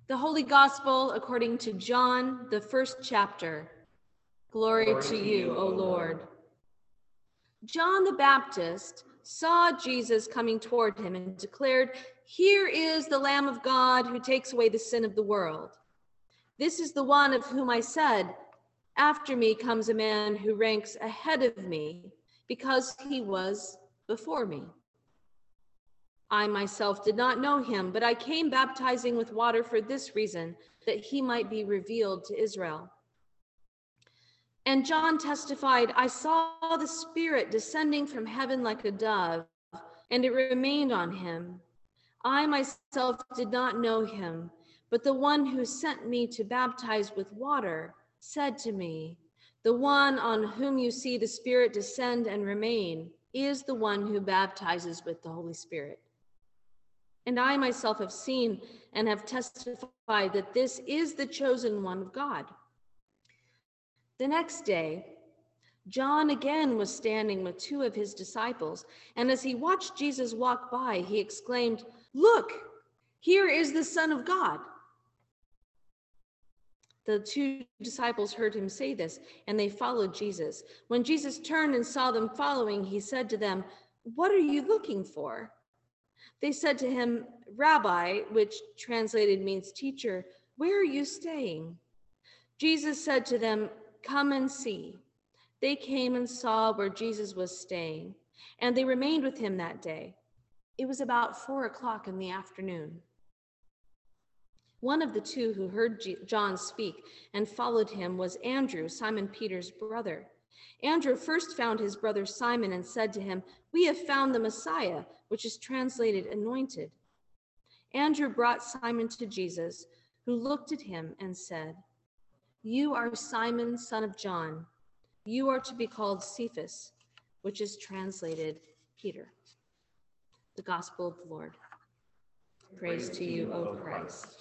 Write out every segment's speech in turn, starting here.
The Holy Gospel according to John, the first chapter. Glory to you, O Lord. John the Baptist saw Jesus coming toward him and declared, "Here is the Lamb of God who takes away the sin of the world. This is the one of whom I said, 'After me comes a man who ranks ahead of me because he was before me.' I myself did not know him, but I came baptizing with water for this reason, that he might be revealed to Israel." And John testified, "I saw the Spirit descending from heaven like a dove, and it remained on him. I myself did not know him, but the one who sent me to baptize with water said to me, 'The one on whom you see the Spirit descend and remain is the one who baptizes with the Holy Spirit.' And I myself have seen and have testified that this is the chosen one of God." The next day, John again was standing with two of his disciples, and as he watched Jesus walk by, he exclaimed, "Look, here is the Son of God." The two disciples heard him say this, and they followed Jesus. When Jesus turned and saw them following, he said to them, "What are you looking for?" They said to him, "Rabbi," which translated means teacher, "where are you staying?" Jesus said to them, "Come and see." They came and saw where Jesus was staying, and they remained with him that day. It was about 4:00 in the afternoon. One of the two who heard John speak and followed him was Andrew, Simon Peter's brother. Andrew first found his brother Simon and said to him, "We have found the Messiah," which is translated anointed. Andrew brought Simon to Jesus, who looked at him and said, "You are Simon, son of John. You are to be called Cephas," which is translated Peter. The Gospel of the Lord. Praise to you, O Christ.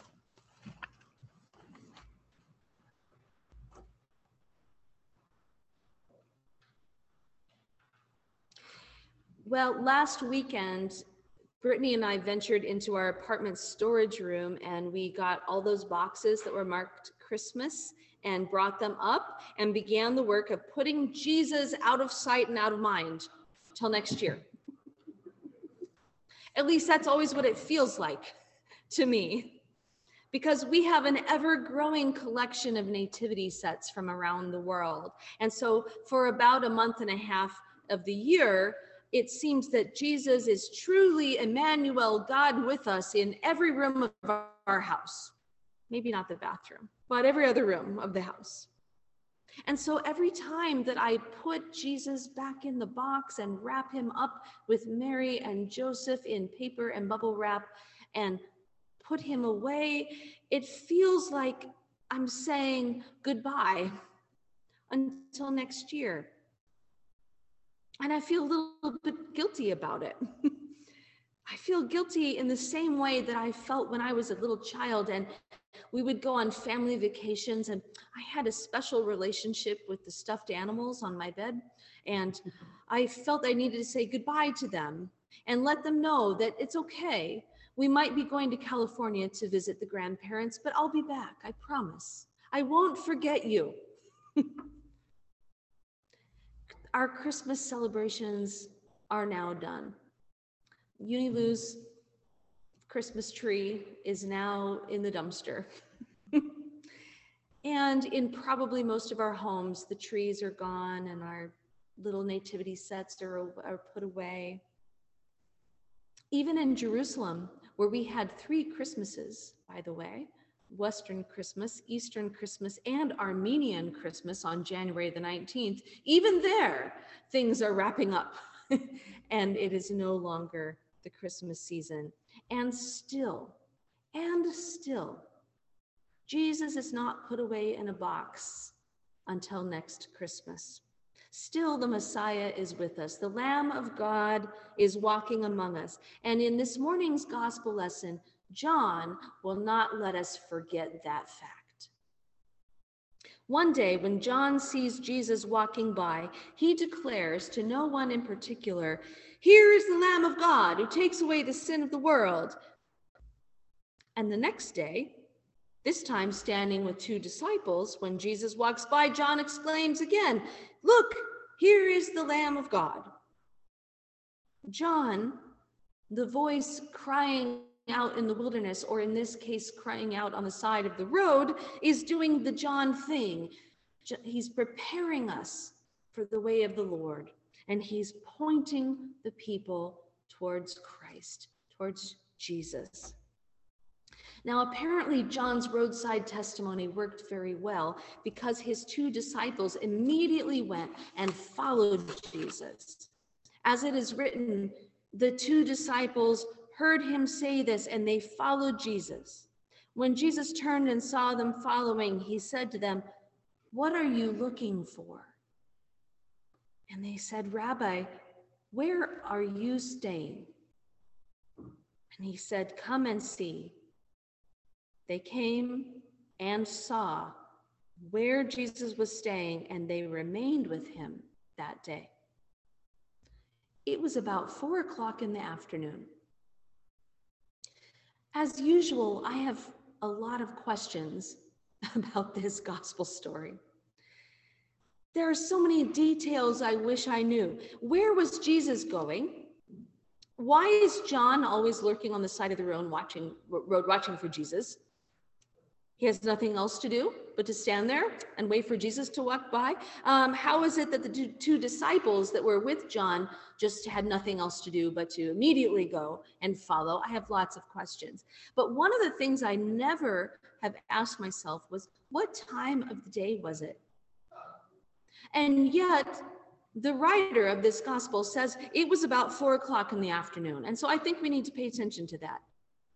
Well, last weekend, Brittany and I ventured into our apartment storage room, and we got all those boxes that were marked Christmas and brought them up and began the work of putting Jesus out of sight and out of mind till next year. At least that's always what it feels like to me, because we have an ever-growing collection of nativity sets from around the world. And so for about a month and a half of the year, it seems that Jesus is truly Emmanuel, God with us, in every room of our house. Maybe not the bathroom, but every other room of the house. And so every time that I put Jesus back in the box and wrap him up with Mary and Joseph in paper and bubble wrap and put him away, it feels like I'm saying goodbye until next year. And I feel a little bit guilty about it. I feel guilty in the same way that I felt when I was a little child and we would go on family vacations, and I had a special relationship with the stuffed animals on my bed, and I felt I needed to say goodbye to them and let them know that it's okay. We might be going to California to visit the grandparents, but I'll be back, I promise. I won't forget you. Our Christmas celebrations are now done. Unilou's Christmas tree is now in the dumpster. And in probably most of our homes, the trees are gone and our little nativity sets are put away. Even in Jerusalem, where we had 3 Christmases, by the way, Western Christmas, Eastern Christmas, and Armenian Christmas on January the 19th, even there, things are wrapping up and it is no longer the Christmas season. And still, Jesus is not put away in a box until next Christmas. Still, the Messiah is with us. The Lamb of God is walking among us. And in this morning's gospel lesson, John will not let us forget that fact. One day, when John sees Jesus walking by, he declares to no one in particular, "Here is the Lamb of God who takes away the sin of the world." And the next day, this time standing with two disciples, when Jesus walks by, John exclaims again, "Look, here is the Lamb of God." John, the voice crying out in the wilderness, or in this case, crying out on the side of the road, is doing the John thing. He's preparing us for the way of the Lord, and he's pointing the people towards Christ, towards Jesus. Now, apparently, John's roadside testimony worked very well because his two disciples immediately went and followed Jesus. As it is written, the two disciples heard him say this, and they followed Jesus. When Jesus turned and saw them following, he said to them, "What are you looking for?" And they said, "Rabbi, where are you staying?" And he said, "Come and see." They came and saw where Jesus was staying, and they remained with him that day. It was about 4:00 in the afternoon. As usual, I have a lot of questions about this gospel story. There are so many details I wish I knew. Where was Jesus going? Why is John always lurking on the side of the road watching for Jesus? He has nothing else to do but to stand there and wait for Jesus to walk by. How is it that the two disciples that were with John just had nothing else to do but to immediately go and follow? I have lots of questions. But one of the things I never have asked myself was, what time of the day was it? And yet, the writer of this gospel says it was about 4:00 in the afternoon. And so I think we need to pay attention to that.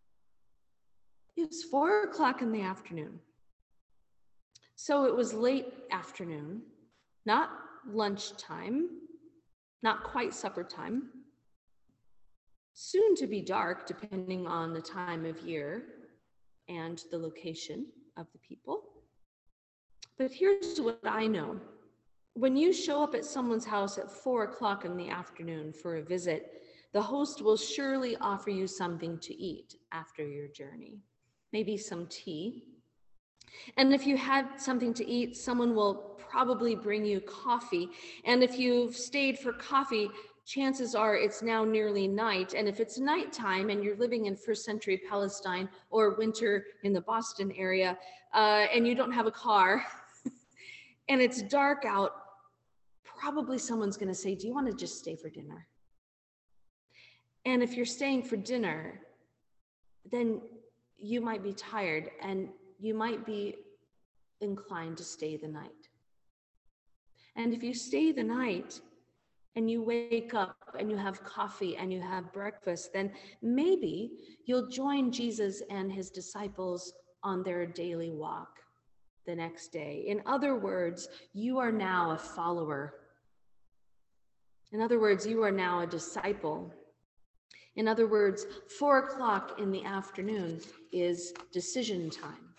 It was 4:00 in the afternoon. So it was late afternoon, not lunchtime, not quite supper time, soon to be dark, depending on the time of year and the location of the people. But here's what I know. When you show up at someone's house at 4:00 in the afternoon for a visit, the host will surely offer you something to eat after your journey. Maybe some tea. And if you had something to eat, someone will probably bring you coffee. And if you've stayed for coffee, chances are it's now nearly night. And if it's nighttime and you're living in first century Palestine or winter in the Boston area, and you don't have a car and it's dark out, probably someone's going to say, "Do you want to just stay for dinner?" And if you're staying for dinner, then you might be tired and you might be inclined to stay the night. And if you stay the night and you wake up and you have coffee and you have breakfast, then maybe you'll join Jesus and his disciples on their daily walk the next day. In other words, you are now a follower. In other words, you are now a disciple. In other words, 4:00 in the afternoon is decision time.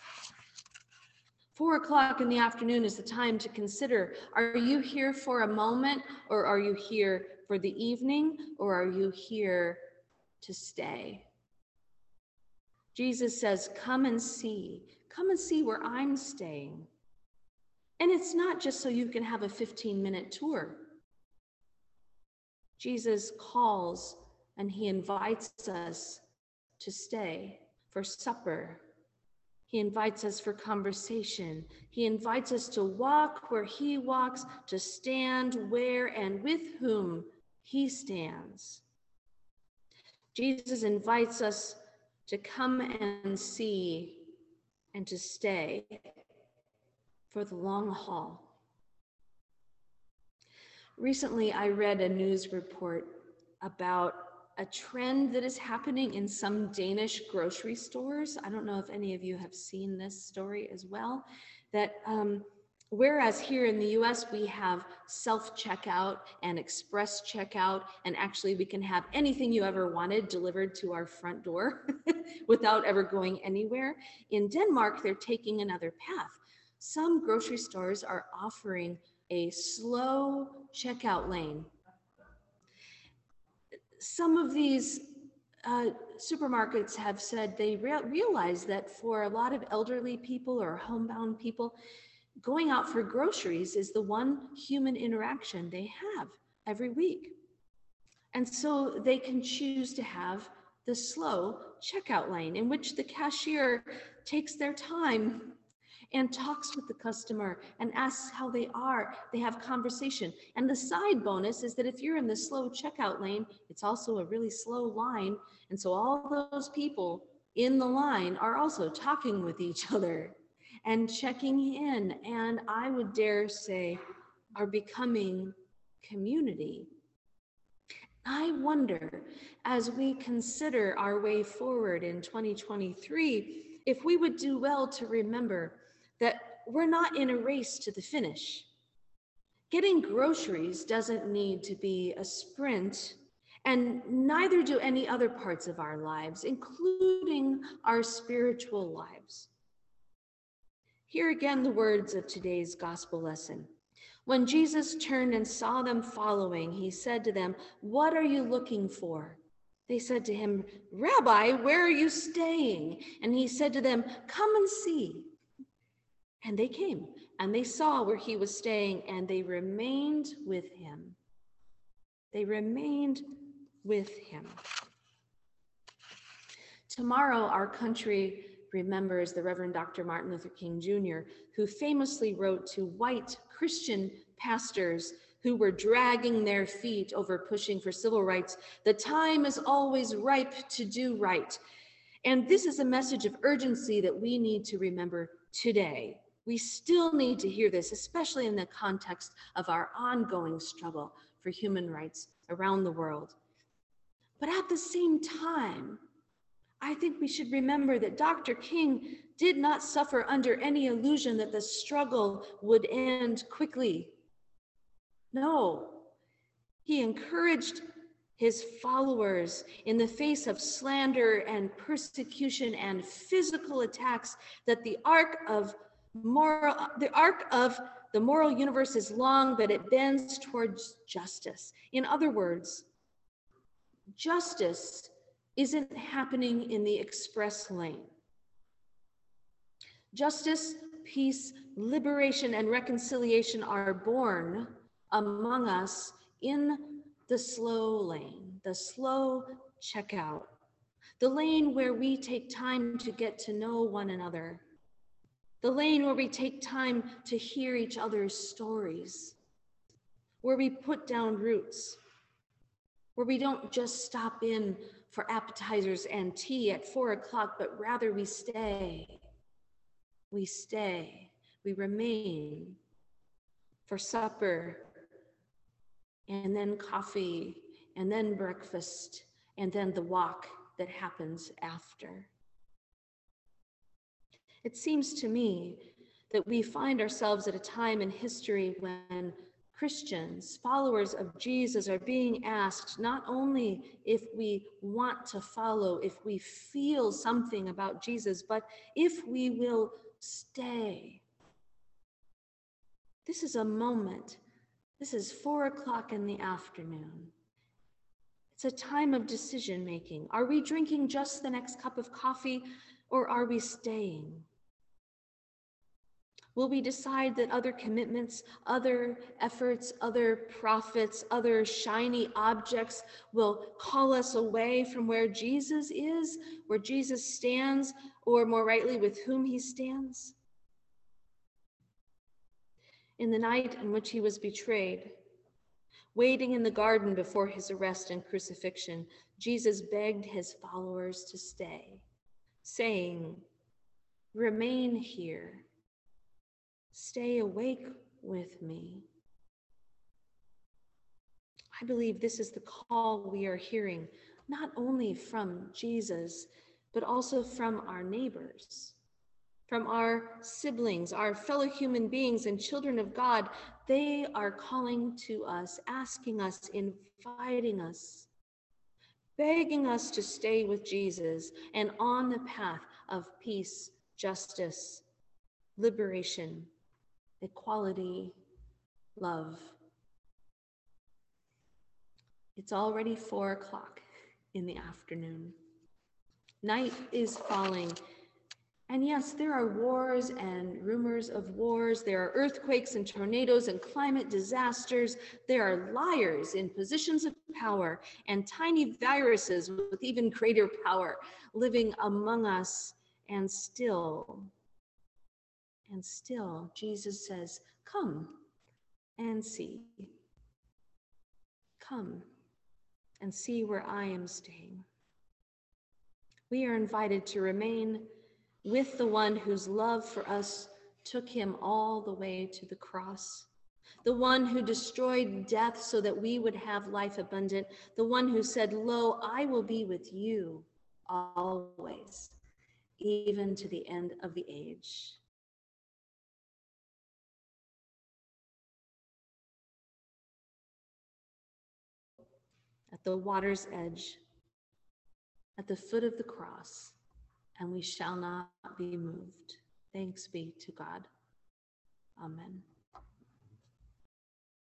4:00 in the afternoon is the time to consider, are you here for a moment, or are you here for the evening, or are you here to stay? Jesus says, come and see where I'm staying. And it's not just so you can have a 15-minute tour. Jesus calls and he invites us to stay for supper. He invites us for conversation. He invites us to walk where he walks, to stand where and with whom he stands. Jesus invites us to come and see and to stay for the long haul. Recently, I read a news report about a trend that is happening in some Danish grocery stores. I don't know if any of you have seen this story as well, that whereas here in the US, we have self-checkout and express checkout, and actually we can have anything you ever wanted delivered to our front door without ever going anywhere. In Denmark, they're taking another path. Some grocery stores are offering a slow checkout lane. Some of these supermarkets have said they realize that for a lot of elderly people or homebound people, going out for groceries is the one human interaction they have every week. And so they can choose to have the slow checkout lane in which the cashier takes their time and talks with the customer and asks how they are. They have conversation. And the side bonus is that if you're in the slow checkout lane, it's also a really slow line. And so all those people in the line are also talking with each other and checking in, and I would dare say are becoming community. I wonder, as we consider our way forward in 2023, if we would do well to remember that we're not in a race to the finish. Getting groceries doesn't need to be a sprint, and neither do any other parts of our lives, including our spiritual lives. Hear again the words of today's gospel lesson. When Jesus turned and saw them following, he said to them, "What are you looking for?" They said to him, "Rabbi, where are you staying?" And he said to them, "Come and see." And they came, and they saw where he was staying, and they remained with him. They remained with him. Tomorrow, our country remembers the Reverend Dr. Martin Luther King Jr., who famously wrote to white Christian pastors who were dragging their feet over pushing for civil rights, "The time is always ripe to do right." And this is a message of urgency that we need to remember today. We still need to hear this, especially in the context of our ongoing struggle for human rights around the world. But at the same time, I think we should remember that Dr. King did not suffer under any illusion that the struggle would end quickly. No, he encouraged his followers in the face of slander and persecution and physical attacks that the arc of the moral universe is long, but it bends towards justice. In other words, justice isn't happening in the express lane. Justice, peace, liberation, and reconciliation are born among us in the slow lane, the slow checkout, the lane where we take time to get to know one another, the lane where we take time to hear each other's stories, where we put down roots, where we don't just stop in for appetizers and tea at 4 o'clock, but rather we stay, we remain for supper, and then coffee, and then breakfast, and then the walk that happens after. It seems to me that we find ourselves at a time in history when Christians, followers of Jesus, are being asked not only if we want to follow, if we feel something about Jesus, but if we will stay. This is a moment. This is 4 o'clock in the afternoon. It's a time of decision making. Are we drinking just the next cup of coffee, or are we staying? Will we decide that other commitments, other efforts, other profits, other shiny objects will call us away from where Jesus is, where Jesus stands, or more rightly, with whom he stands? In the night in which he was betrayed, waiting in the garden before his arrest and crucifixion, Jesus begged his followers to stay, saying, "Remain here. Stay awake with me." I believe this is the call we are hearing, not only from Jesus, but also from our neighbors, from our siblings, our fellow human beings and children of God. They are calling to us, asking us, inviting us, begging us to stay with Jesus and on the path of peace, justice, liberation, equality, love. It's already 4 o'clock. in the afternoon. Night is falling. And yes, there are wars and rumors of wars. There are earthquakes and tornadoes and climate disasters. There are liars in positions of power and tiny viruses with even greater power living among us. And still, Jesus says, come and see. Come and see where I am staying. We are invited to remain with the one whose love for us took him all the way to the cross, the one who destroyed death so that we would have life abundant, the one who said, "Lo, I will be with you always, even to the end of the age." At the water's edge, at the foot of the cross, and we shall not be moved. Thanks be to God. Amen.